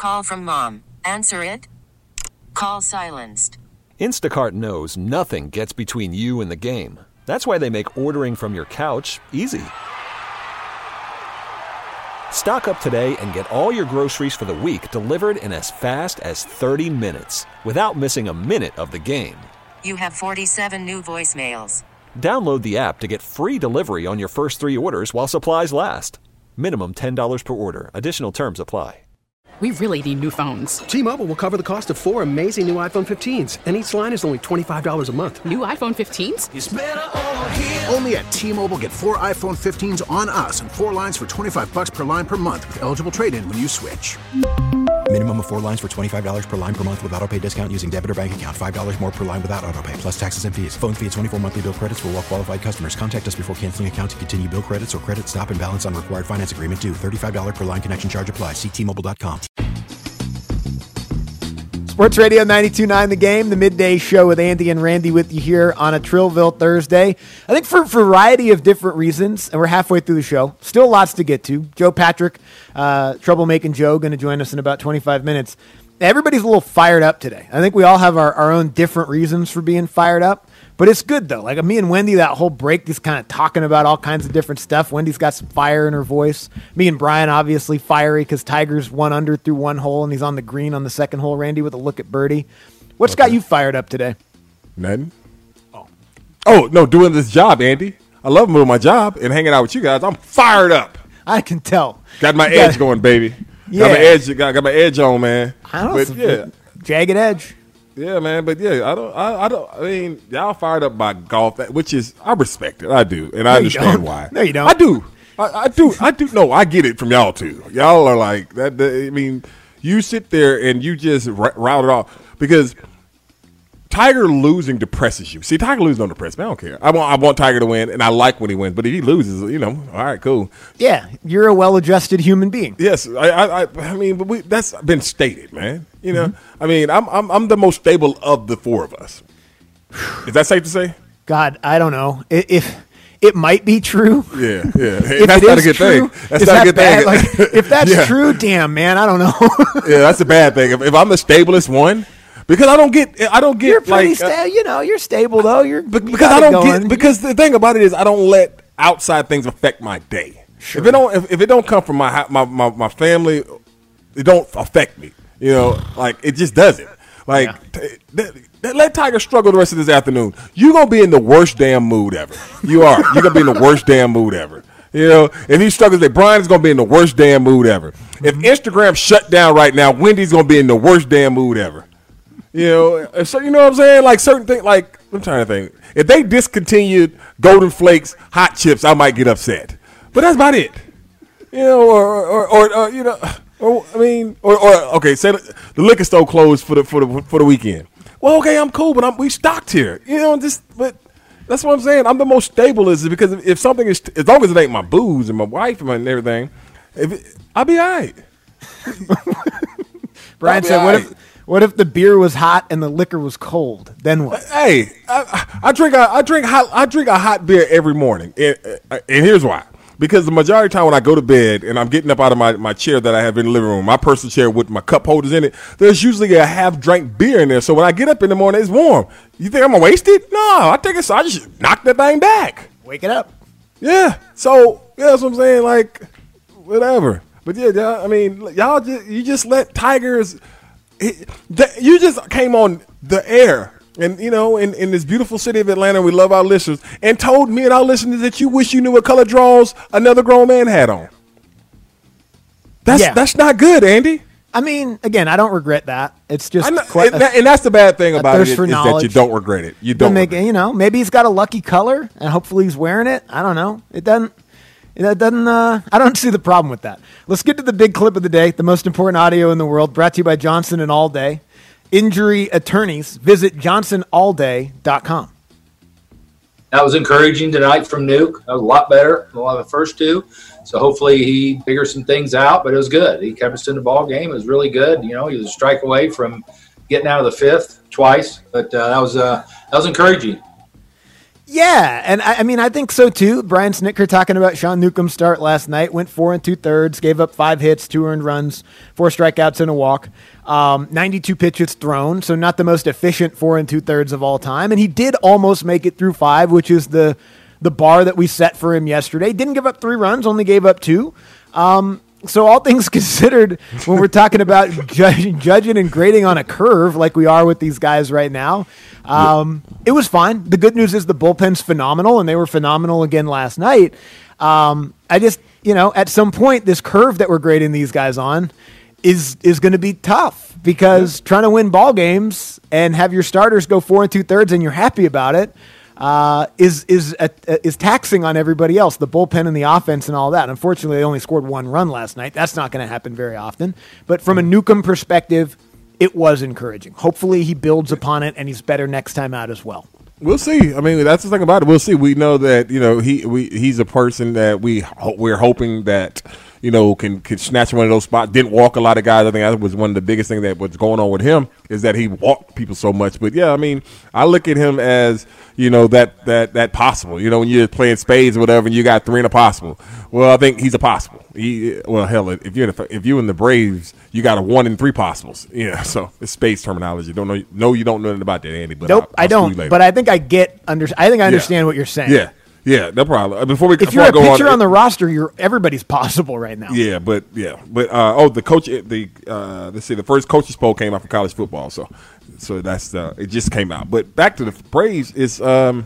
Call from mom. Answer it. Call silenced. Instacart knows nothing gets between you and the game. That's why they make ordering from your couch easy. Stock up today and get all your groceries for the week delivered in as fast as 30 minutes without missing a minute of the game. You have 47 new voicemails. Download the app to get free delivery on your first 3 orders while supplies last. Minimum $10 per order. Additional terms apply. We really need new phones. T-Mobile will cover the cost of 4 amazing new iPhone 15s, and each line is only $25 a month. New iPhone 15s? It's better over here. Only at T-Mobile, get 4 iPhone 15s on us and 4 lines for $25 per line per month with eligible trade-in when you switch. Minimum of 4 lines for $25 per line per month with autopay discount using debit or bank account. $5 more per line without autopay, plus taxes and fees. Phone fee at 24 monthly bill credits for well-qualified customers. Contact us before canceling account to continue bill credits or credit stop and balance on required finance agreement due. $35 per line connection charge applies. See T-Mobile.com. Sports Radio 92.9 The Game, the midday show with Andy and Randy with you here on a Trillville Thursday. I think for a variety of different reasons, and we're halfway through the show, still lots to get to. Joe Patrick, Troublemaking Joe, going to join us in about 25 minutes. Everybody's a little fired up today. I think we all have our own different reasons for being fired up, but it's good, though. Like me and Wendy, that whole break, just kind of talking about all kinds of different stuff. Wendy's got some fire in her voice. Me and Brian, obviously fiery because Tiger's 1 under through 1 hole, and he's on the green on the second hole, Randy, with a look at birdie. What's got you fired up today? Nothing. Oh, no, doing this job, Andy. I love doing my job and hanging out with you guys. I'm fired up. I can tell. Got my edge going, baby. Yeah. Got my edge on, man. I don't know. Yeah. Jagged edge. Yeah, man, but yeah, I mean, y'all fired up by golf, which is, I respect it, I do, and I understand why. No, you don't. I do. No, I get it from y'all too. Y'all are like that. I mean, you sit there and you just route it off because Tiger losing depresses you. See, Tiger losing don't depress me. I don't care. I want Tiger to win, and I like when he wins. But if he loses, all right, cool. Yeah, you're a well-adjusted human being. Yes, I mean, but that's been stated, man. I mean, I'm the most stable of the 4 of us. Is that safe to say? God, I don't know. If it might be true. Yeah. If that's not a good thing. That's not a good thing. Like, if that's true, damn, man, I don't know. Yeah, that's a bad thing. If I'm the stablest one. Because I don't get. You're pretty stable. You're stable though. Because I don't get. Because the thing about it is, I don't let outside things affect my day. Sure. If it don't come from my family, it don't affect me. It just doesn't. Let Tiger struggle the rest of this afternoon. You're gonna be in the worst damn mood ever. You are. You're gonna be in the worst damn mood ever. If he struggles, Brian's going to be in the worst damn mood ever. If Instagram shut down right now, Wendy's going to be in the worst damn mood ever. So you know what I'm saying? Like certain things, like I'm trying to think. If they discontinued Golden Flakes hot chips, I might get upset. But that's about it. Okay, say the liquor store closed for the weekend. Well, okay, I'm cool, but we stocked here. But that's what I'm saying. I'm the most stable because if something is, as long as it ain't my booze and my wife and everything, I'll be all right. Brian said, What if the beer was hot and the liquor was cold? Then what? Hey, I drink a hot beer every morning, and here's why. Because the majority of the time when I go to bed and I'm getting up out of my chair that I have in the living room, my personal chair with my cup holders in it, there's usually a half-drank beer in there. So when I get up in the morning, it's warm. You think I'm going to waste it? No, I just knock that thing back. Wake it up. Yeah. So, yeah, that's what I'm saying. Like, whatever. But, yeah, I mean, you just let Tigers – you just came on the air. And, in this beautiful city of Atlanta, we love our listeners, and told me and our listeners that you wish you knew what color draws another grown man had on. That's not good, Andy. I mean, again, I don't regret that. It's just and that's the bad thing about it is that you don't regret it. You don't. Maybe he's got a lucky color, and hopefully he's wearing it. I don't know. It doesn't. I don't see the problem with that. Let's get to the big clip of the day, the most important audio in the world, brought to you by Johnson and All Day. Injury attorneys. Visit johnsonallday.com. That was encouraging tonight from Nuke. That was a lot better than a lot of the first two. So hopefully he figures some things out, but it was good. He kept us in the ball game. It was really good. He was a strike away from getting out of the fifth twice, but that was encouraging. Yeah, and I think so too. Brian Snitker talking about Sean Newcomb's start last night. Went 4 2/3, gave up 5 hits, 2 earned runs, 4 strikeouts and a walk. 92 pitches thrown, so not the most efficient 4 2/3 of all time. And he did almost make it through 5, which is the bar that we set for him yesterday. Didn't give up 3 runs, only gave up 2. So all things considered, when we're talking about judging and grading on a curve like we are with these guys right now, it was fine. The good news is the bullpen's phenomenal, and they were phenomenal again last night. I just, at some point, this curve that we're grading these guys on is going to be tough because trying to win ball games and have your starters go 4 2/3 and you're happy about it is taxing on everybody else, the bullpen and the offense and all that. Unfortunately, they only scored 1 run last night. That's not going to happen very often. But from a Newcomb perspective, it was encouraging. Hopefully he builds upon it and he's better next time out as well. We'll see. I mean, that's the thing about it. We'll see. We know that he's a person that we're hoping that can snatch one of those spots. Didn't walk a lot of guys. I think that was one of the biggest things that was going on with him is that he walked people so much. But yeah, I mean, I look at him as that possible. When you're playing spades or whatever, and you got 3 in a possible. Well, I think he's a possible. Hell, if you're in the Braves, you got a 1 in 3 possibles. Yeah, so it's spades terminology. You don't know nothing about that, Andy. But nope, I don't. But I think I understand what you're saying. Yeah. Yeah, no problem. If you're a pitcher on the roster, everybody's possible right now. Yeah, but the coach, let's see, the first coaches poll came out for college football, so that's it just came out. But back to the Braves, is they're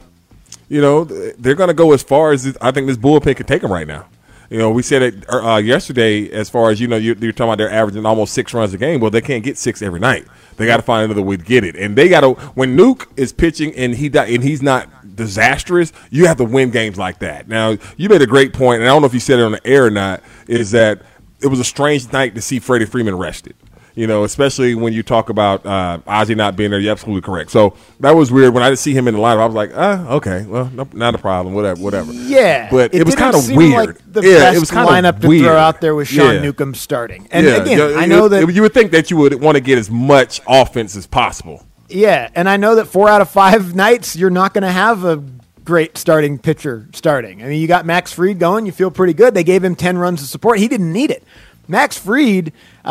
going to go as far as I think this bullpen could take them right now. We said it yesterday as far as, you're talking about they're averaging almost 6 runs a game. Well, they can't get 6 every night. They got to find another way to get it. And they got to – when Nuke is pitching and he's not disastrous, you have to win games like that. Now, you made a great point, and I don't know if you said it on the air or not, is that it was a strange night to see Freddie Freeman rested. Especially when you talk about Ozzie not being there. You're absolutely correct. So that was weird. When I didn't see him in the lineup, I was like, okay, well, not a problem, whatever. Yeah. But it was kind of weird. Like the best lineup to throw out there was Sean Newcomb starting. And again, I know that you would think that you would want to get as much offense as possible. Yeah, and I know that 4 out of 5 nights you're not going to have a great starting pitcher starting. I mean, you got Max Fried going. You feel pretty good. They gave him 10 runs of support. He didn't need it. Max Fried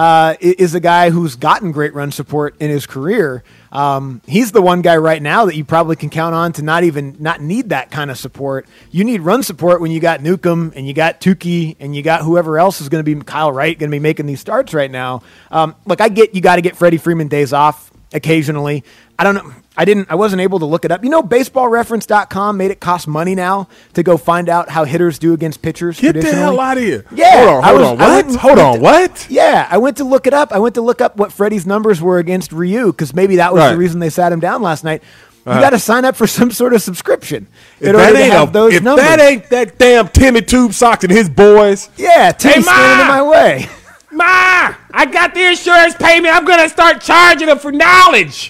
is a guy who's gotten great run support in his career. He's the one guy right now that you probably can count on to not need that kind of support. You need run support when you got Newcomb and you got Tukey and you got whoever else is going to be Kyle Wright going to be making these starts right now. Look, I get you got to get Freddie Freeman days off occasionally. I don't know. I wasn't able to look it up. BaseballReference.com made it cost money now to go find out how hitters do against pitchers. Get the hell out of here. Yeah. Hold on. What? Yeah. I went to look it up. I went to look up what Freddie's numbers were against Ryu because maybe that was the reason they sat him down last night. You got to sign up for some sort of subscription in order to have those numbers. If that ain't that damn Timmy Tube Socks and his boys. Yeah. Timmy's standing in my way. Ma, I got the insurance payment. I'm going to start charging them for knowledge.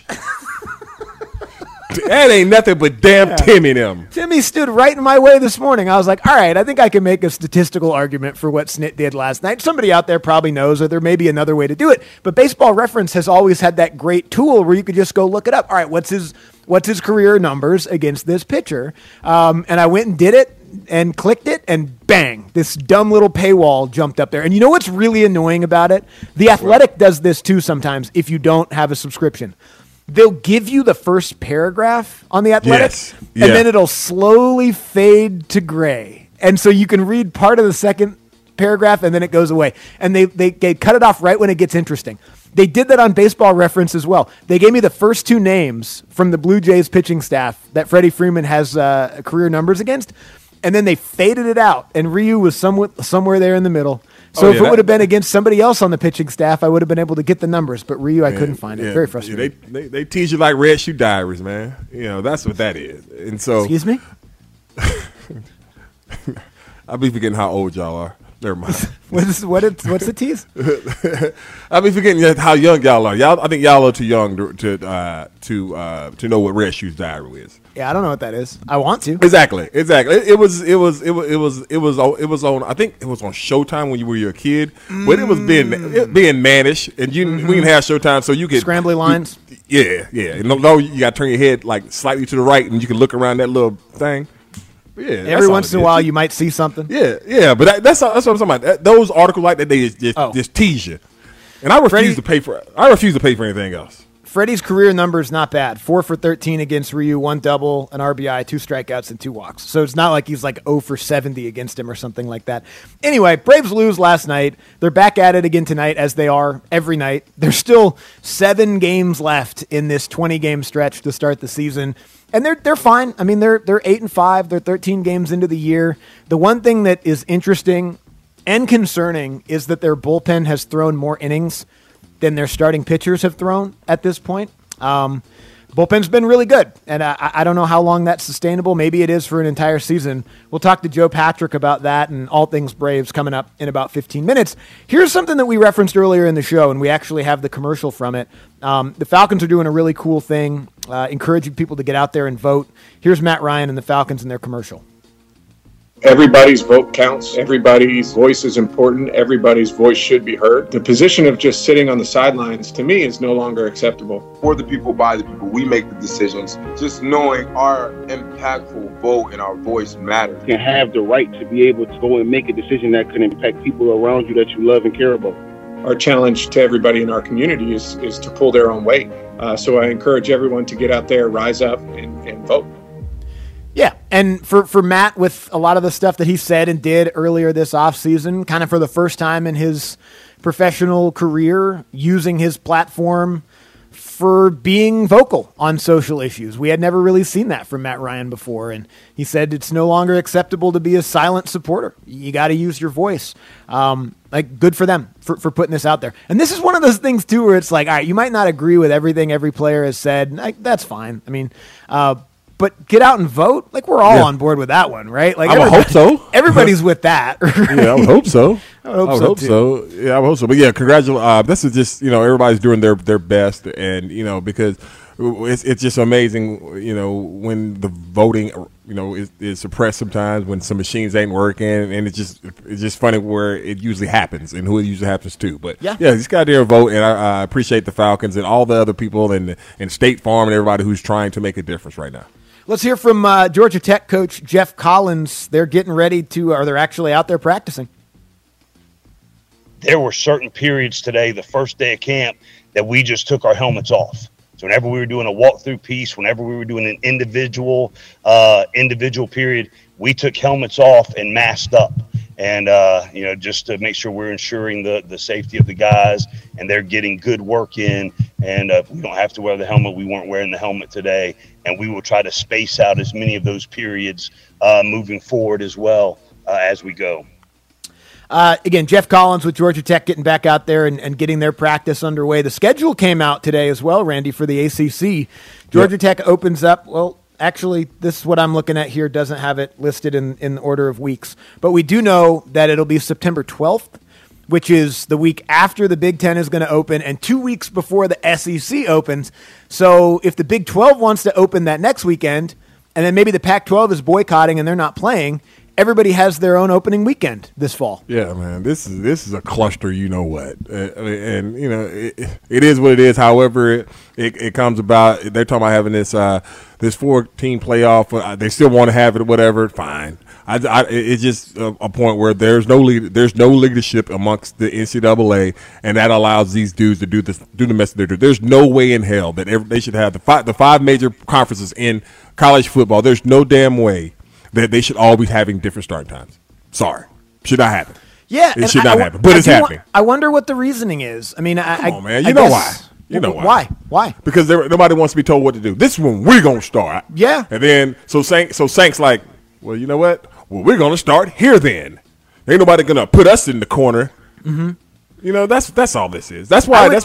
That ain't nothing but damn Timmy them. Timmy stood right in my way this morning. I was like, all right, I think I can make a statistical argument for what Snit did last night. Somebody out there probably knows, or there may be another way to do it. But Baseball Reference has always had that great tool where you could just go look it up. All right, what's his career numbers against this pitcher? And I went and did it and clicked it, and bang, this dumb little paywall jumped up there. And you know what's really annoying about it? The Athletic does this too sometimes if you don't have a subscription. They'll give you the first paragraph on The Athletic, and then it'll slowly fade to gray. And so you can read part of the second paragraph, and then it goes away. And they cut it off right when it gets interesting. They did that on Baseball Reference as well. They gave me the first 2 names from the Blue Jays pitching staff that Freddie Freeman has career numbers against, and then they faded it out, and Ryu was somewhere there in the middle. So if it would have been against somebody else on the pitching staff, I would have been able to get the numbers. But Ryu, I couldn't find it. Very frustrating. They tease you like Red Shoe Diaries, man. That's what that is. And so, excuse me? I'll be forgetting how old y'all are. Never mind. What's the tease? I mean, forgetting how young y'all are. I think y'all are too young to know what Red Shoes Diary is. Yeah, I don't know what that is. I want to. Exactly. It was on. I think it was on Showtime when you were a kid, but it was being mannish, and we didn't have Showtime, so you could scrambly lines. Yeah. No, you got to turn your head like slightly to the right, and you can look around that little thing. Yeah. Every once in a while, you might see something. Yeah. But that's what I'm talking about. Those articles like that, they just tease you, and I refuse to pay for anything else. Freddie's career number is not bad. 4 for 13 against Ryu, 1 double, an RBI, 2 strikeouts, and 2 walks. So it's not like he's like 0 for 70 against him or something like that. Anyway, Braves lose last night. They're back at it again tonight, as they are every night. There's still 7 games left in this 20-game stretch to start the season. And they're fine. I mean, they're 8-5. They're 13 games into the year. The one thing that is interesting and concerning is that their bullpen has thrown more innings than their starting pitchers have thrown at this point. Bullpen's been really good, and I don't know how long that's sustainable. Maybe it is for an entire season. We'll talk to Joe Patrick about that and all things Braves coming up in about 15 minutes. Here's something that we referenced earlier in the show, and we actually have the commercial from it. The Falcons are doing a really cool thing, encouraging people to get out there and vote. Here's Matt Ryan and the Falcons in their commercial. Everybody's vote counts. Everybody's voice is important. Everybody's voice should be heard. The position of just sitting on the sidelines, to me, is no longer acceptable. For the people, by the people, we make the decisions. Just knowing our impactful vote and our voice matters. You can have the right to be able to go and make a decision that could impact people around you that you love and care about. Our challenge to everybody in our community is to pull their own weight. So I encourage everyone to get out there, rise up, and vote. Yeah, and for Matt, with a lot of the stuff that he said and did earlier this offseason, kind of for the first time in his professional career, using his platform for being vocal on social issues. We had never really seen that from Matt Ryan before, and he said it's no longer acceptable to be a silent supporter. You got to use your voice. Good for them for putting this out there. And this is one of those things, too, where it's like, all right, you might not agree with everything every player has said. That's fine. I mean, but get out and vote. Like, we're all on board with that one, right? Like, I would hope so. Everybody's with that. Right? Yeah, I would hope so. I would hope so. Yeah, I would hope so. But yeah, congratulations. This is just, everybody's doing their best, and because it's just amazing, when the voting, is suppressed sometimes when some machines ain't working, and it's just funny where it usually happens and who it usually happens to. But yeah, just got there and vote, and I appreciate the Falcons and all the other people and State Farm and everybody who's trying to make a difference right now. Let's hear from Georgia Tech coach Jeff Collins. They're getting ready they're actually out there practicing. There were certain periods today, the first day of camp, that we just took our helmets off. So whenever we were doing a walkthrough piece, whenever we were doing an individual period, we took helmets off and masked up. And, just to make sure we're ensuring the safety of the guys and they're getting good work in. And if we don't have to wear the helmet, we weren't wearing the helmet today. And we will try to space out as many of those periods moving forward as well as we go. Again, Jeff Collins with Georgia Tech getting back out there and getting their practice underway. The schedule came out today as well, Randy, for the ACC. Georgia Tech opens up, actually, this is what I'm looking at here. Doesn't have it listed in the order of weeks. But we do know that it'll be September 12th, which is the week after the Big Ten is going to open and 2 weeks before the SEC opens. So if the Big 12 wants to open that next weekend, and then maybe the Pac-12 is boycotting and they're not playing, everybody has their own opening weekend this fall. Yeah, man, this is a cluster. You know what? And it is what it is. However, it comes about. They're talking about having this 4-team playoff. They still want to have it. Whatever, fine. It's just a point where there's no leadership amongst the NCAA, and that allows these dudes to do the mess they do. There's no way in hell that they should have the five major conferences in college football. There's no damn way that they should all be having different starting times. Sorry. Should not happen. Yeah. It should not happen, but it's happening. I wonder what the reasoning is. I mean, come on, man. You know why. You know why. Why? Because nobody wants to be told what to do. This is when we're going to start. Yeah. And then, so Sank's like, well, you know what? Well, we're going to start here then. Ain't nobody going to put us in the corner. Mm-hmm. That's all this is. That's why.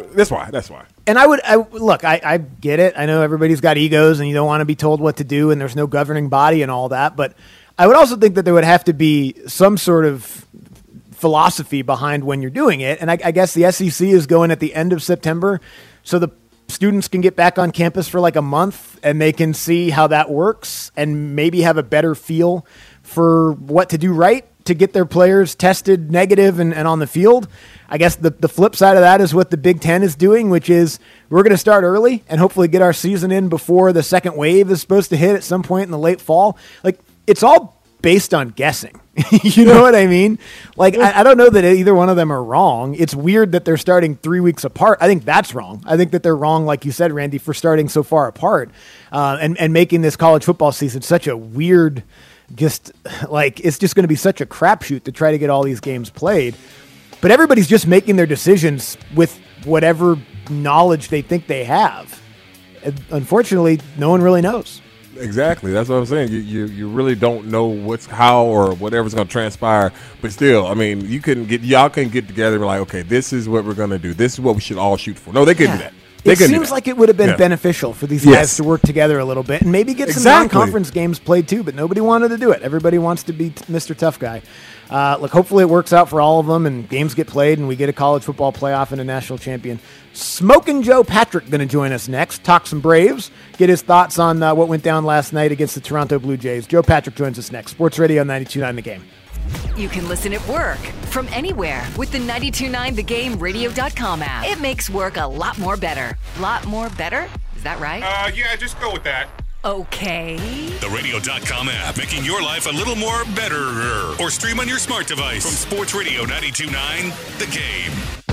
And I get it. I know everybody's got egos and you don't want to be told what to do and there's no governing body and all that. But I would also think that there would have to be some sort of philosophy behind when you're doing it. And I guess the SEC is going at the end of September, so the students can get back on campus for like a month and they can see how that works and maybe have a better feel for what to do right to get their players tested negative and on the field. I guess the flip side of that is what the Big Ten is doing, which is we're going to start early and hopefully get our season in before the second wave is supposed to hit at some point in the late fall. Like, it's all based on guessing. You know what I mean? Like, I don't know that either one of them are wrong. It's weird that they're starting 3 weeks apart. I think that's wrong. I think that they're wrong, like you said, Randy, for starting so far apart and making this college football season such a weird, just like, it's just going to be such a crapshoot to try to get all these games played. But everybody's just making their decisions with whatever knowledge they think they have. And unfortunately, no one really knows. Exactly. That's what I'm saying. You really don't know how or whatever's going to transpire. But still, I mean, y'all can get together and be like, okay, this is what we're going to do. This is what we should all shoot for. No, they couldn't do that. It seems like it would have been beneficial for these guys to work together a little bit and maybe get some non-conference games played too, but nobody wanted to do it. Everybody wants to be Mr. Tough Guy. Look, hopefully it works out for all of them and games get played and we get a college football playoff and a national champion. Smokin' Joe Patrick going to join us next, talk some Braves, get his thoughts on what went down last night against the Toronto Blue Jays. Joe Patrick joins us next. Sports Radio 92.9 The Game. You can listen at work from anywhere with the 92.9 The Game Radio.com app. It makes work a lot more better. Lot more better? Is that right? Yeah, just go with that. Okay. The Radio.com app, making your life a little more better. Or stream on your smart device from Sports Radio 92.9 The Game.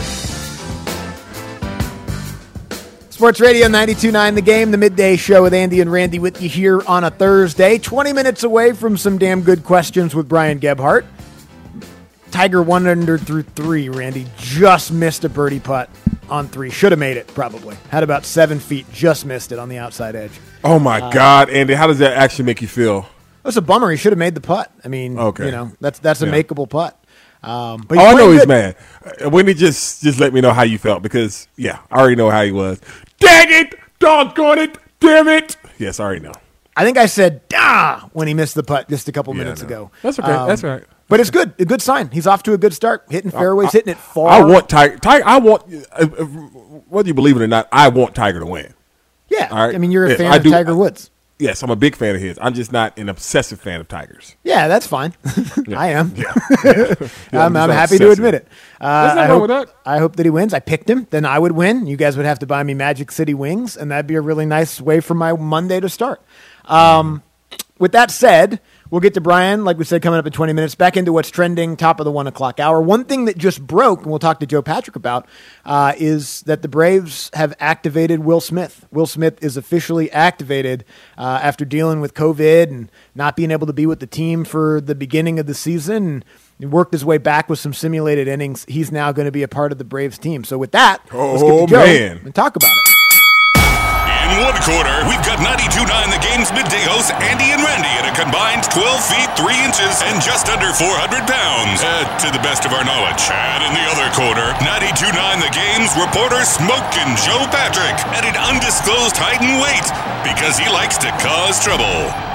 Sports Radio 92.9 The Game, the midday show with Andy and Randy with you here on a Thursday. 20 minutes away from some damn good questions with Brian Gebhardt. Tiger 1 under through 3, Randy. Just missed a birdie putt on 3. Should have made it, probably. Had about 7 feet, just missed it on the outside edge. Oh, my God, Andy. How does that actually make you feel? That's a bummer. He should have made the putt. I mean, that's a makeable putt. But I know he's mad. When he just let me know how you felt because, I already know how he was. Dang it! Doggone it! Damn it! Yes, I already know. I think I said, when he missed the putt just a couple minutes ago. That's okay. That's all right. But it's good. A good sign. He's off to a good start. Hitting fairways, hitting it far. I want Tiger. I want, whether you believe it or not, I want Tiger to win. Yeah. All right? I mean, you're a fan of Tiger Woods. Yes, I'm a big fan of his. I'm just not an obsessive fan of Tiger's. Yeah, that's fine. I am. Yeah. I'm happy to admit it. There's nothing wrong with that. I hope that he wins. I picked him. Then I would win. You guys would have to buy me Magic City wings, and that'd be a really nice way for my Monday to start. With that said, we'll get to Brian, like we said, coming up in 20 minutes, back into what's trending, top of the 1 o'clock hour. One thing that just broke, and we'll talk to Joe Patrick about, is that the Braves have activated Will Smith. Will Smith is officially activated after dealing with COVID and not being able to be with the team for the beginning of the season. He worked his way back with some simulated innings. He's now going to be a part of the Braves team. So with that, let's get to Joe and talk about it. In one quarter, we've got 92.9 The Game's midday hosts Andy and Randy at a combined 12 feet 3 inches and just under 400 pounds, to the best of our knowledge. And in the other quarter, 92.9 The Game's reporter Smokin' Joe Patrick at an undisclosed height and weight because he likes to cause trouble.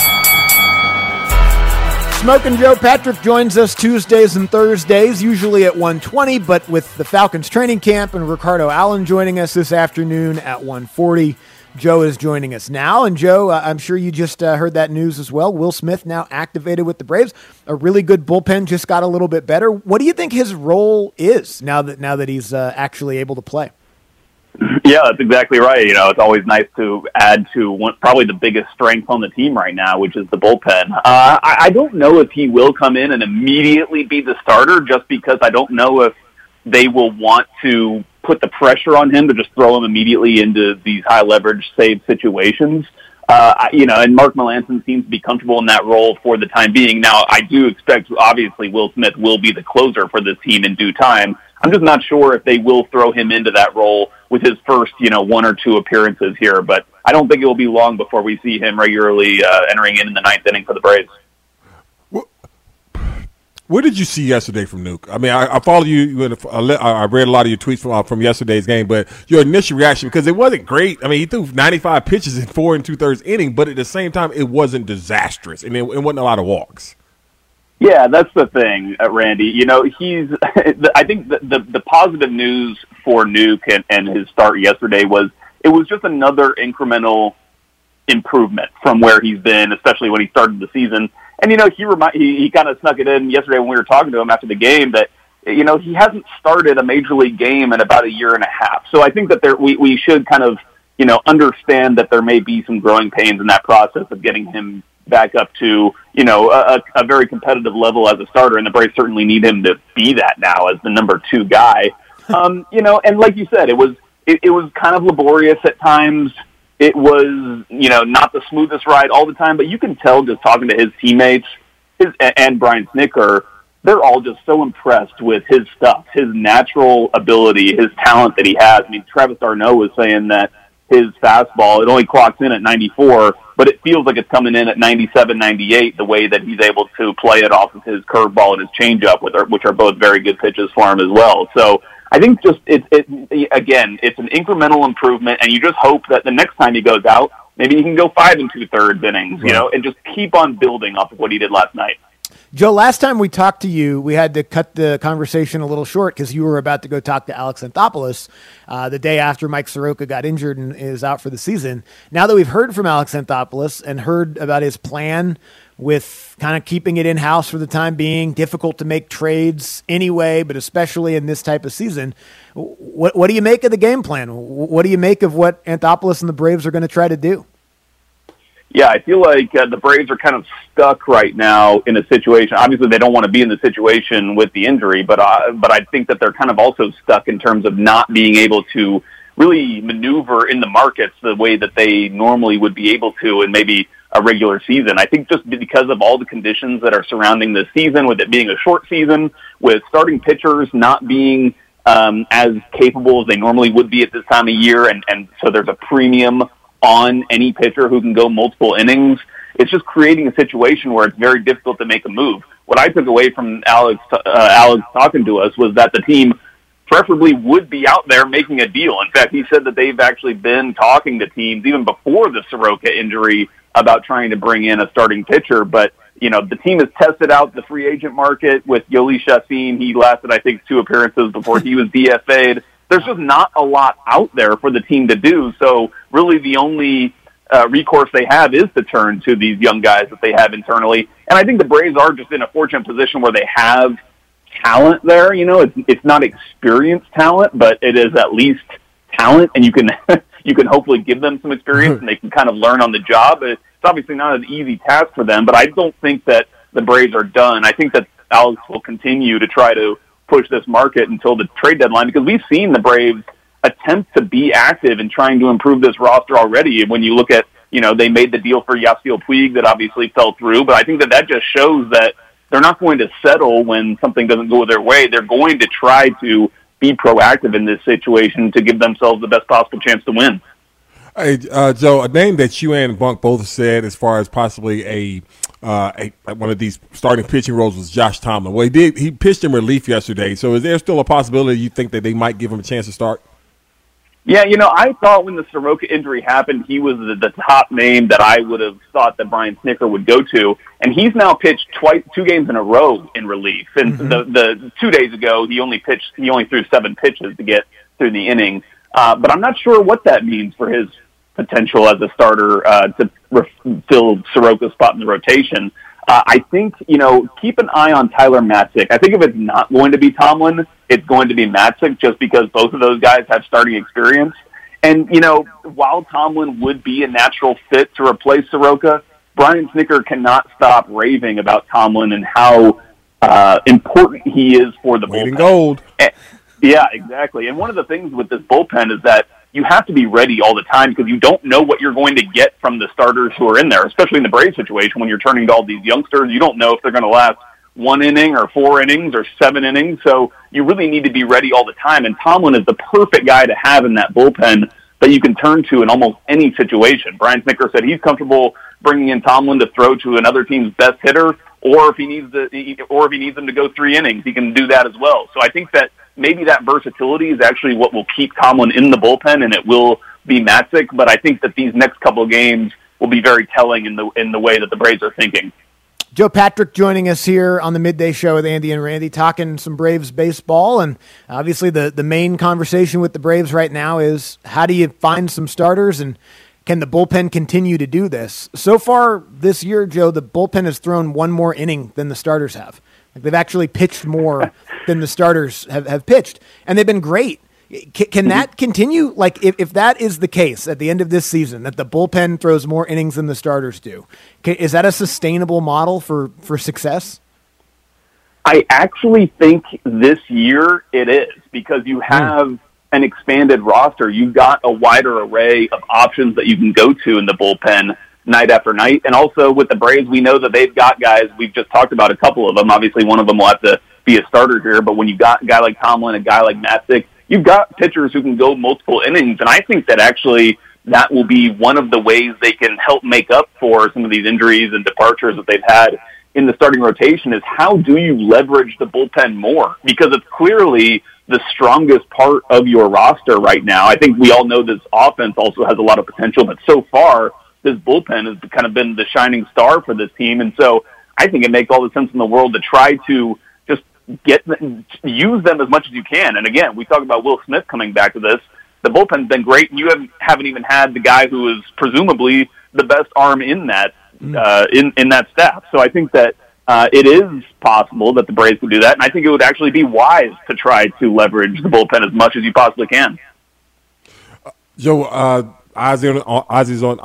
Smokin' Joe Patrick joins us Tuesdays and Thursdays, usually at 1:20, but with the Falcons training camp and Ricardo Allen joining us this afternoon at 1:40. Joe is joining us now. And Joe, I'm sure you just heard that news as well. Will Smith now activated with the Braves. A really good bullpen, just got a little bit better. What do you think his role is now that he's actually able to play? Yeah, that's exactly right. You know, it's always nice to add to probably the biggest strength on the team right now, which is the bullpen. I don't know if he will come in and immediately be the starter, just because I don't know if they will want to put the pressure on him to just throw him immediately into these high leverage save situations. And Mark Melancon seems to be comfortable in that role for the time being. Now, I do expect, obviously, Will Smith will be the closer for this team in due time. I'm just not sure if they will throw him into that role with his first, 1 or 2 appearances here. But I don't think it will be long before we see him regularly entering in the 9th inning for the Braves. What did you see yesterday from Nuke? I mean, I follow you. I read a lot of your tweets from yesterday's game, but your initial reaction, because it wasn't great. I mean, he threw 95 pitches in 4 2/3 inning, but at the same time, it wasn't disastrous, and it wasn't a lot of walks. Yeah, that's the thing, Randy. You know, I think the positive news for Nuke and his start yesterday was it was just another incremental improvement from where he's been, especially when he started the season. And, you know, he kind of snuck it in yesterday when we were talking to him after the game that, you know, he hasn't started a major league game in about a year and a half. So I think that we should kind of, you know, understand that there may be some growing pains in that process of getting him back up to, you know, a very competitive level as a starter, and the Braves certainly need him to be that now as the number 2 guy. You know, and like you said, it was kind of laborious at times. It was, you know, not the smoothest ride all the time, but you can tell just talking to his teammates and Brian Snitker, they're all just so impressed with his stuff, his natural ability, his talent that he has. I mean, Travis d'Arnaud was saying that his fastball, it only clocks in at 94, but it feels like it's coming in at 97, 98, the way that he's able to play it off of his curveball and his changeup, which are both very good pitches for him as well. So I think just it's an incremental improvement, and you just hope that the next time he goes out, maybe he can go 5 2/3 innings, you know, and just keep on building off of what he did last night. Joe, last time we talked to you, we had to cut the conversation a little short because you were about to go talk to Alex Anthopoulos the day after Mike Soroka got injured and is out for the season. Now that we've heard from Alex Anthopoulos and heard about his plan with kind of keeping it in-house for the time being, difficult to make trades anyway, but especially in this type of season, what do you make of the game plan? What do you make of what Anthopoulos and the Braves are going to try to do? Yeah, I feel like the Braves are kind of stuck right now in a situation. Obviously, they don't want to be in the situation with the injury, but I think that they're kind of also stuck in terms of not being able to really maneuver in the markets the way that they normally would be able to in maybe a regular season. I think just because of all the conditions that are surrounding this season, with it being a short season, with starting pitchers not being as capable as they normally would be at this time of year, and so there's a premium on any pitcher who can go multiple innings. It's just creating a situation where it's very difficult to make a move. What I took away from Alex talking to us was that the team preferably would be out there making a deal. In fact, he said that they've actually been talking to teams even before the Soroka injury about trying to bring in a starting pitcher. But, you know, the team has tested out the free agent market with Yoli Chassin. He lasted, I think, 2 appearances before he was DFA'd. There's just not a lot out there for the team to do. So really the only recourse they have is to turn to these young guys that they have internally. And I think the Braves are just in a fortunate position where they have talent there. You know, it's not experienced talent, but it is at least talent, and you can you can hopefully give them some experience and they can kind of learn on the job. It's obviously not an easy task for them, but I don't think that the Braves are done. I think that Alex will continue to try to push this market until the trade deadline, because we've seen the Braves attempt to be active in trying to improve this roster already. When you look at, you know, they made the deal for Yasiel Puig that obviously fell through, but I think that just shows that they're not going to settle when something doesn't go their way. They're going to try to be proactive in this situation to give themselves the best possible chance to win. Hey, Joe, a name that you and Bunk both said as far as possibly one of these starting pitching roles was Josh Tomlin. Well, he pitched in relief yesterday, so is there still a possibility you think that they might give him a chance to start? Yeah, you know, I thought when the Soroka injury happened, he was the top name that I would have thought that Brian Snitker would go to, and he's now pitched 2 games in a row in relief. And the 2 days ago, he only threw 7 pitches to get through the inning. But I'm not sure what that means for his potential as a starter to fill Soroka's spot in the rotation. I think, you know, keep an eye on Tyler Matzik. I think if it's not going to be Tomlin, it's going to be Matzik, just because both of those guys have starting experience. And, you know, while Tomlin would be a natural fit to replace Soroka, Brian Snitker cannot stop raving about Tomlin and how important he is for the bullpen. Waiting gold. Yeah, exactly. And one of the things with this bullpen is that you have to be ready all the time, because you don't know what you're going to get from the starters who are in there, especially in the Braves situation when you're turning to all these youngsters. You don't know if they're going to last 1 inning or 4 innings or 7 innings. So you really need to be ready all the time. And Tomlin is the perfect guy to have in that bullpen that you can turn to in almost any situation. Brian Snitker said he's comfortable bringing in Tomlin to throw to another team's best hitter, or if he needs them to go 3 innings, he can do that as well. So I think that maybe that versatility is actually what will keep Tomlin in the bullpen, and it will be Matzik. But I think that these next couple of games will be very telling in the way that the Braves are thinking. Joe Patrick joining us here on the Midday Show with Andy and Randy, talking some Braves baseball. And obviously the main conversation with the Braves right now is how do you find some starters and can the bullpen continue to do this? So far this year, Joe, the bullpen has thrown one more inning than the starters have. Like they've actually pitched more than the starters have pitched, and they've been great. Can that continue? Like if that is the case at the end of this season, that the bullpen throws more innings than the starters do, is that a sustainable model for success? I actually think this year it is, because you have an expanded roster. You've got a wider array of options that you can go to in the bullpen night after night. And also with the Braves, we know that they've got guys. We've just talked about a couple of them. Obviously, one of them will have to be a starter here. But when you've got a guy like Tomlin, a guy like Matzik, you've got pitchers who can go multiple innings. And I think that actually that will be one of the ways they can help make up for some of these injuries and departures that they've had in the starting rotation, is how do you leverage the bullpen more? Because it's clearly the strongest part of your roster right now. I think we all know this offense also has a lot of potential, but so far, this bullpen has kind of been the shining star for this team. And so I think it makes all the sense in the world to try to just use them as much as you can. And again, we talk about Will Smith coming back to this. The bullpen's been great, and you haven't even had the guy who is presumably the best arm in that in that staff. So I think that it is possible that the Braves could do that, and I think it would actually be wise to try to leverage the bullpen as much as you possibly can. Joe, Ozzy's on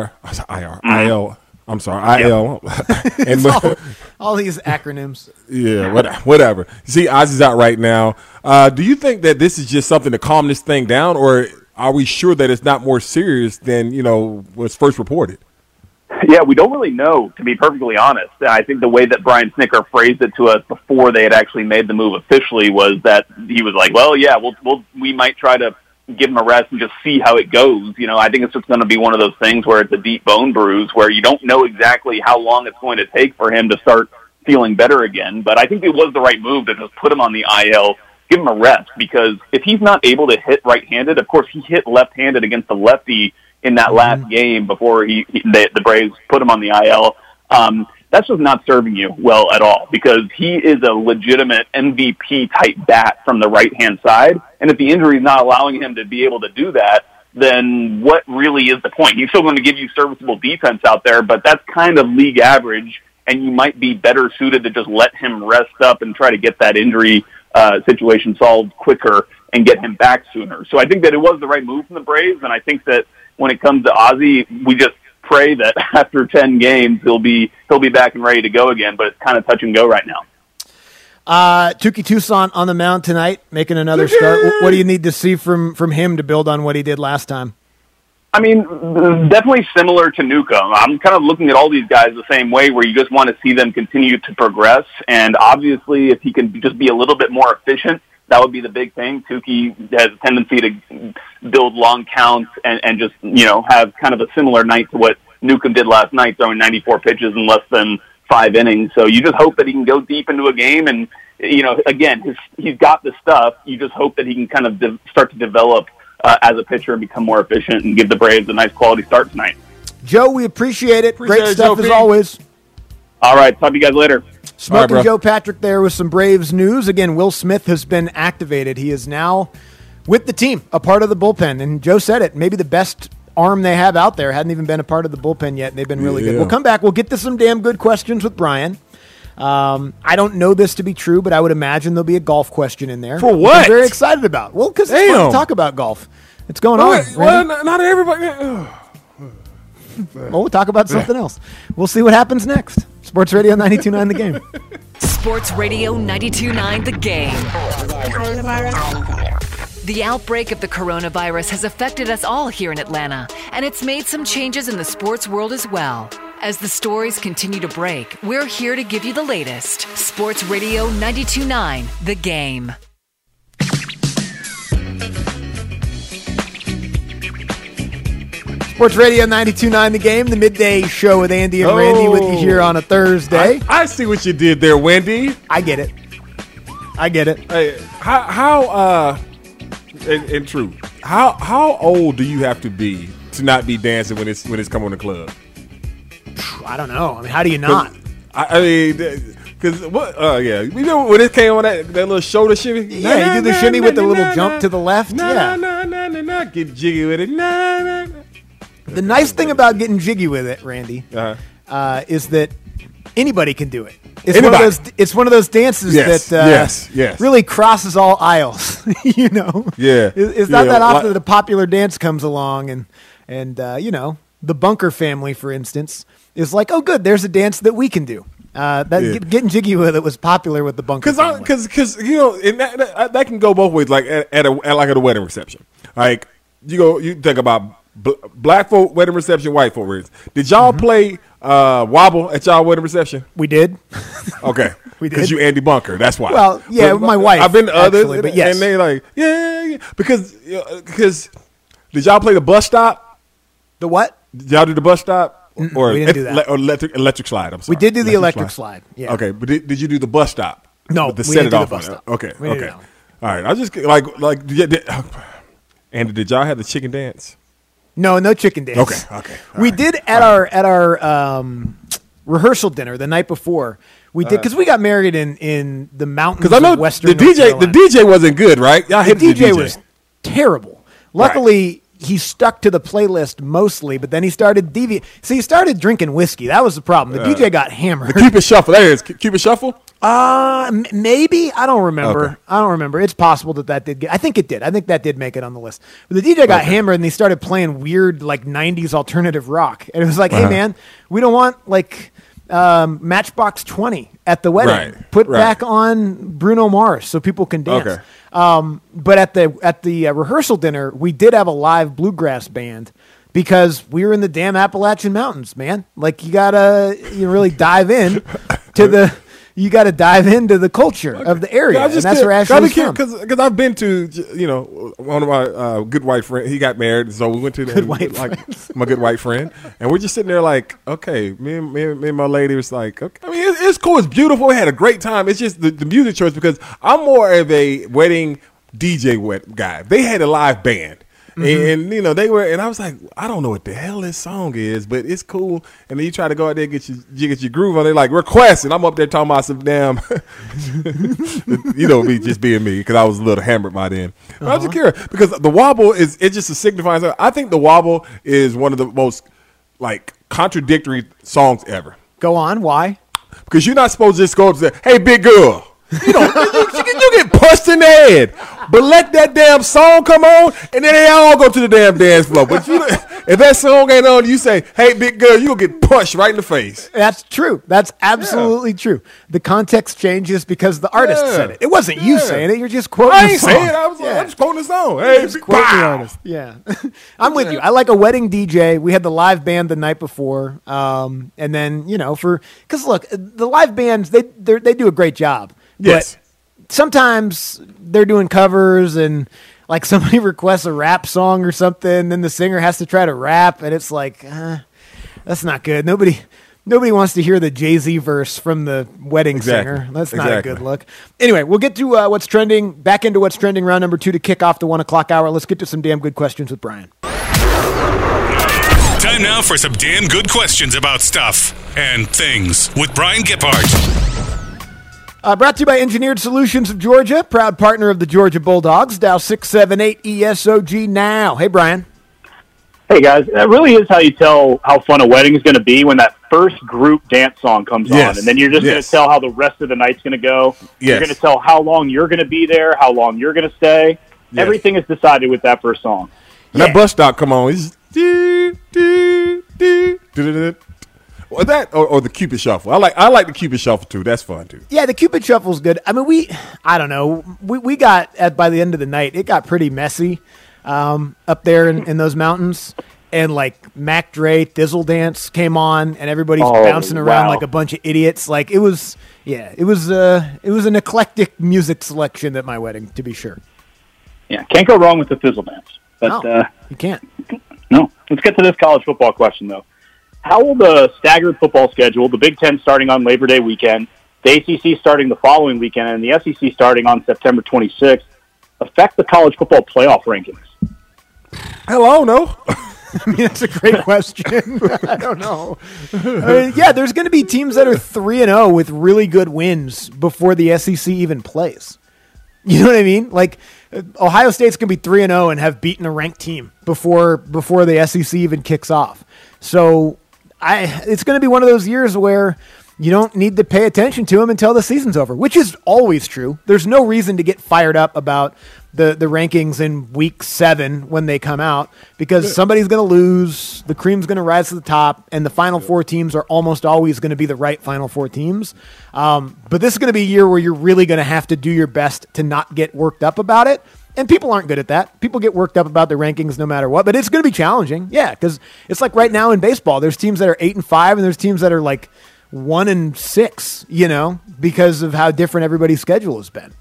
IL. I'm sorry, IL. And all these acronyms. Yeah, whatever. See, Ozzy's out right now. Do you think that this is just something to calm this thing down, or are we sure that it's not more serious than was first reported? Yeah, we don't really know, to be perfectly honest. I think the way that Brian Snitker phrased it to us before they had actually made the move officially was that he was like, well, yeah, we might try to give him a rest and just see how it goes. I think it's just going to be one of those things where it's a deep bone bruise where you don't know exactly how long it's going to take for him to start feeling better again. But I think it was the right move to just put him on the IL, give him a rest, because if he's not able to hit right-handed, of course he hit left-handed against the lefty in that last game before the Braves put him on the IL. That's just not serving you well at all, because he is a legitimate MVP-type bat from the right-hand side, and if the injury is not allowing him to be able to do that, then what really is the point? He's still going to give you serviceable defense out there, but that's kind of league average, and you might be better suited to just let him rest up and try to get that injury situation solved quicker and get him back sooner. So I think that it was the right move from the Braves, and I think that when it comes to Ozzy, we just pray that after 10 games he'll be back and ready to go again, but it's kind of touch and go right now. Touki Toussaint on the mound tonight, making another start. What do you need to see from him to build on what he did last time? I mean, definitely similar to Nuka. I'm kind of looking at all these guys the same way, where you just want to see them continue to progress, and obviously if he can just be a little bit more efficient, that would be the big thing. Touki has a tendency to build long counts and just, have kind of a similar night to what Newcomb did last night, throwing 94 pitches in less than 5 innings. So you just hope that he can go deep into a game. And, again, he's got the stuff. You just hope that he can kind of start to develop as a pitcher and become more efficient and give the Braves a nice quality start tonight. Joe, we appreciate it. Great stuff as always. All right. Talk to you guys later. Smoking Joe Patrick there with some Braves news. Again, Will Smith has been activated. He is now with the team, a part of the bullpen. And Joe said it, maybe the best arm they have out there. Hadn't even been a part of the bullpen yet, and they've been really good. We'll come back. We'll get to some damn good questions with Brian. I don't know this to be true, but I would imagine there'll be a golf question in there. For what? I'm very excited about. Well, because it's fun to talk about golf. It's going on. Well, not everybody. Well, we'll talk about something else. We'll see what happens next. Sports Radio 92.9 The Game. Sports Radio 92.9 The Game. The outbreak of the coronavirus has affected us all here in Atlanta, and it's made some changes in the sports world as well. As the stories continue to break, we're here to give you the latest. Sports Radio 92.9 The Game. Sports Radio 92.9 The Game, the midday show with Andy and Randy with you here on a Thursday. I see what you did there, Wendy. I get it. Hey, how in truth, how old do you have to be to not be dancing when it's coming to the club? I don't know. I mean, how do you not? I mean, because what? Yeah, you know when it came on that little shoulder shimmy. Yeah, you do the shimmy with the little jump to the left. Nah, get jiggy with it. The nice thing about getting jiggy with it, Randy, is that anybody can do it. It's one of those dances that really crosses all aisles. You know, it's not that often that a popular dance comes along, and you know, the Bunker family, for instance, is like, oh, good, there's a dance that we can do. Getting jiggy with it was popular with the Bunker family. Because you know, and that can go both ways. Like at a wedding reception, like you think about black folk wedding reception, white folk wedding. Did y'all play wobble at y'all wedding reception? We did. Okay, we did. Because you Andy Bunker, that's why. Well, yeah, my wife. I've been to others, actually, but yes. and they like, yeah. Because did y'all play the bus stop? The what? Did y'all do the bus stop? Or we didn't do that. Or electric slide. I'm sorry. We did do the electric slide. Yeah. Okay, but did you do the bus stop? No, we didn't do the bus stop. Okay. All right. I just like Andy, did y'all have the chicken dance? No chicken dance. Okay. We did at our rehearsal dinner the night before. We did because we got married in the mountains of Western North Carolina. The DJ wasn't good, right? Y'all hated the DJ was terrible. Luckily, he stuck to the playlist mostly, but then he started deviating. See, he started drinking whiskey. That was the problem. The DJ got hammered. The Cupid Shuffle. There it is. Cupid Shuffle? Maybe. I don't remember. Okay. I don't remember. It's possible that did get. I think it did. I think that did make it on the list. But the DJ got hammered, and he started playing weird, like, 90s alternative rock. And it was like, hey, man, we don't want, like, Matchbox 20 at the wedding. Right. Put back on Bruno Mars so people can dance. Okay. But at the rehearsal dinner, we did have a live bluegrass band because we were in the damn Appalachian Mountains, man. Like, you really dive in to the. You got to dive into the culture of the area, and that's where Ashley's from. Because I've been to, one of my good white friends. He got married, so we went to my good white friend, and we're just sitting there like, okay, me and my lady was like, okay. I mean, it's cool, it's beautiful, we had a great time. It's just the music choice because I'm more of a wedding DJ guy. They had a live band. Mm-hmm. And they were, and I was like, I don't know what the hell this song is, but it's cool. And then you try to go out there and get your groove on. They're like, request, and I'm up there talking about some damn, me just being me because I was a little hammered by then. But I was just curious because the wobble it's just a signifying song. I think the wobble is one of the most like contradictory songs ever. Go on, why? Because you're not supposed to just go up and say, "Hey, big girl." You get punched in the head, but let that damn song come on, and then they all go to the damn dance floor. But if that song ain't on, you say, "Hey, big girl," you gonna get punched right in the face. That's true. That's absolutely true. The context changes because the artist said it. It wasn't you saying it. You're just quoting. I ain't saying it. I'm just quoting the song. Hey, just quoting the artist. Yeah, I'm with you. I like a wedding DJ. We had the live band the night before, and then because look, the live bands they do a great job. Yes. But sometimes they're doing covers and like somebody requests a rap song or something, then the singer has to try to rap, and it's like, that's not good. Nobody wants to hear the Jay-Z verse from the wedding singer. That's not a good look. Anyway, we'll get to what's trending, back into what's trending round number 2 to kick off the 1 o'clock hour. Let's get to some damn good questions with Brian. Time now for some damn good questions about stuff and things with Brian Gippart. Brought to you by Engineered Solutions of Georgia, proud partner of the Georgia Bulldogs. Dial 678-ESOG now. Hey, Brian. Hey, guys. That really is how you tell how fun a wedding is going to be when that first group dance song comes on. And then you're just going to tell how the rest of the night's going to go. You're going to tell how long you're going to be there, how long you're going to stay. Everything is decided with that first song. When that bus stop come on, it's or that, or the Cupid Shuffle. I like the Cupid Shuffle too. That's fun too. Yeah, the Cupid Shuffle's good. I mean, I don't know. We got by the end of the night, it got pretty messy up there in those mountains. And like Mac Dre, Thizzle Dance came on, and everybody's bouncing around like a bunch of idiots. Like it was an eclectic music selection at my wedding, to be sure. Yeah, can't go wrong with the Thizzle Dance. But you can't. No. Let's get to this college football question though. How will the staggered football schedule, the Big Ten starting on Labor Day weekend, the ACC starting the following weekend, and the SEC starting on September 26th, affect the college football playoff rankings? Hell, I don't know. I mean, that's a great question. I don't know. I mean, yeah, there's going to be teams that are 3-0 with really good wins before the SEC even plays. You know what I mean? Like, Ohio State's going to be 3-0 and have beaten a ranked team before the SEC even kicks off. So it's going to be one of those years where you don't need to pay attention to them until the season's over, which is always true. There's no reason to get fired up about the rankings in week 7 when they come out, because somebody's going to lose, the cream's going to rise to the top, and the final 4 teams are almost always going to be the right final 4 teams. But this is going to be a year where you're really going to have to do your best to not get worked up about it. And people aren't good at that. People get worked up about their rankings no matter what, but it's going to be challenging. Yeah, because it's like right now in baseball, there's teams that are 8-5 and there's teams that are like 1-6, you know, because of how different everybody's schedule has been.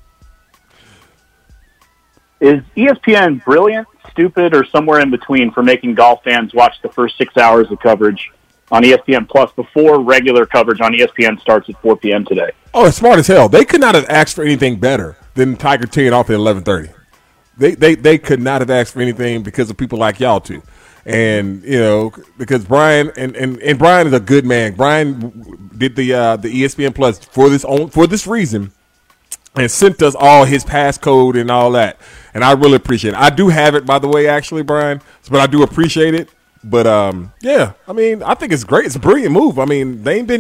Is ESPN brilliant, stupid, or somewhere in between for making golf fans watch the first 6 hours of coverage on ESPN Plus before regular coverage on ESPN starts at 4 p.m. today? Oh, it's smart as hell. They could not have asked for anything better than Tiger teeing off at 11:30. They could not have asked for anything because of people like y'all two. And, you know, because Brian and Brian is a good man. Brian did the ESPN Plus for this reason and sent us all his passcode and all that. And I really appreciate it. I do have it, by the way, actually, Brian, but I do appreciate it. But, yeah, I mean, I think it's great. It's a brilliant move. I mean,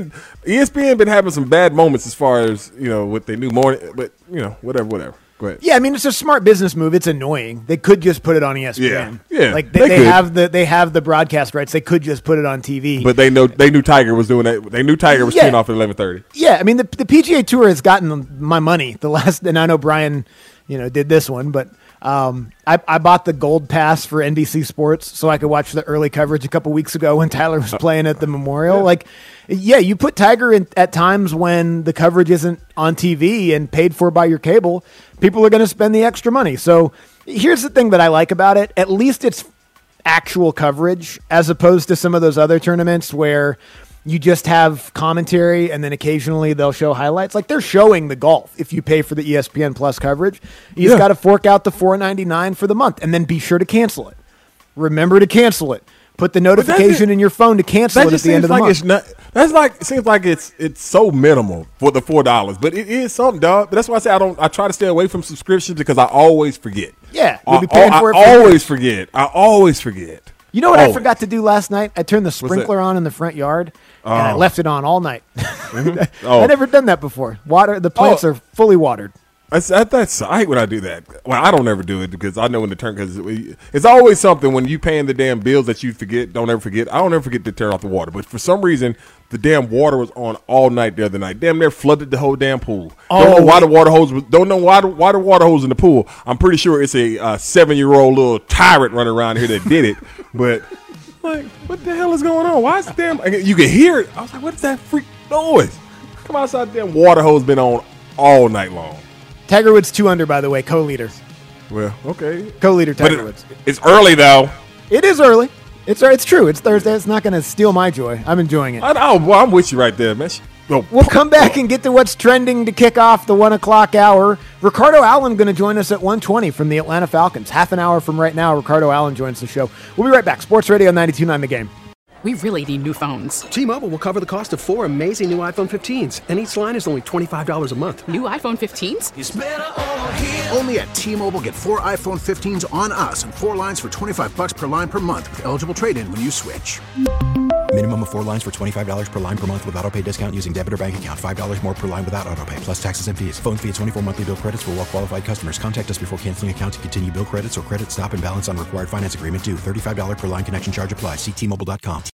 ESPN been having some bad moments as far as, you know, with their new morning, but, you know, whatever. Yeah, I mean, it's a smart business move. It's annoying. They could just put it on ESPN. Yeah. Like they have the broadcast rights. They could just put it on TV. But they knew Tiger was doing that. They knew Tiger was teeing off at 11:30. Yeah, I mean, the PGA Tour has gotten my money the last, and I know Brian, you know, did this one, but I bought the gold pass for NBC Sports so I could watch the early coverage a couple weeks ago when Tyler was playing at the Memorial. Like, yeah, you put Tiger in at times when the coverage isn't on TV and paid for by your cable, people are going to spend the extra money. So here's the thing that I like about it. At least it's actual coverage as opposed to some of those other tournaments where you just have commentary and then occasionally they'll show highlights. Like, they're showing the golf if you pay for the ESPN Plus coverage. You just got to fork out the $4.99 for the month and then be sure to cancel it. Remember to cancel it. Put the notification in your phone to cancel it at the end of the month. It seems like it's so minimal for the $4, but it is something, dog. But that's why I say I try to stay away from subscriptions because I always forget. Yeah, you'll be paying for it. I always forget. You know what I forgot to do last night? I turned the sprinkler on in the front yard, and I left it on all night. Mm-hmm. I've never done that before. The plants are fully watered. That's I hate when I do that. Well, I don't ever do it because I know when to turn, because it's always something when you paying the damn bills that you forget. Don't ever forget. I don't ever forget to turn off the water, but for some reason the damn water was on all night the other night. Damn near flooded the whole damn pool. Don't know why the water hose in the pool. I'm pretty sure it's a 7-year-old little tyrant running around here that did it. But like, what the hell is going on? Why is the damn? You can hear it. I was like, what is that freak noise? Come outside, the damn water hose been on all night long. Tiger Woods 2 under, by the way, co-leader. Well, okay. Co-leader Tiger Woods. It's early, though. It is early. It's true. It's Thursday. It's not going to steal my joy. I'm enjoying it. I'm with you right there, man. We'll come back and get to what's trending to kick off the 1 o'clock hour. Ricardo Allen going to join us at 1:20 from the Atlanta Falcons. Half an hour from right now, Ricardo Allen joins the show. We'll be right back. Sports Radio 92.9 The Game. We really need new phones. T-Mobile will cover the cost of 4 amazing new iPhone 15s, and each line is only $25 a month. New iPhone 15s? It's better over here. Only at T-Mobile, get 4 iPhone 15s on us and 4 lines for $25 per line per month with eligible trade-in when you switch. Minimum of 4 lines for $25 per line per month with autopay discount using debit or bank account. $5 more per line without autopay, plus taxes and fees. Phone fee at 24 monthly bill credits for well-qualified customers. Contact us before canceling account to continue bill credits or credit stop and balance on required finance agreement due. $35 per line connection charge applies. See T-Mobile.com.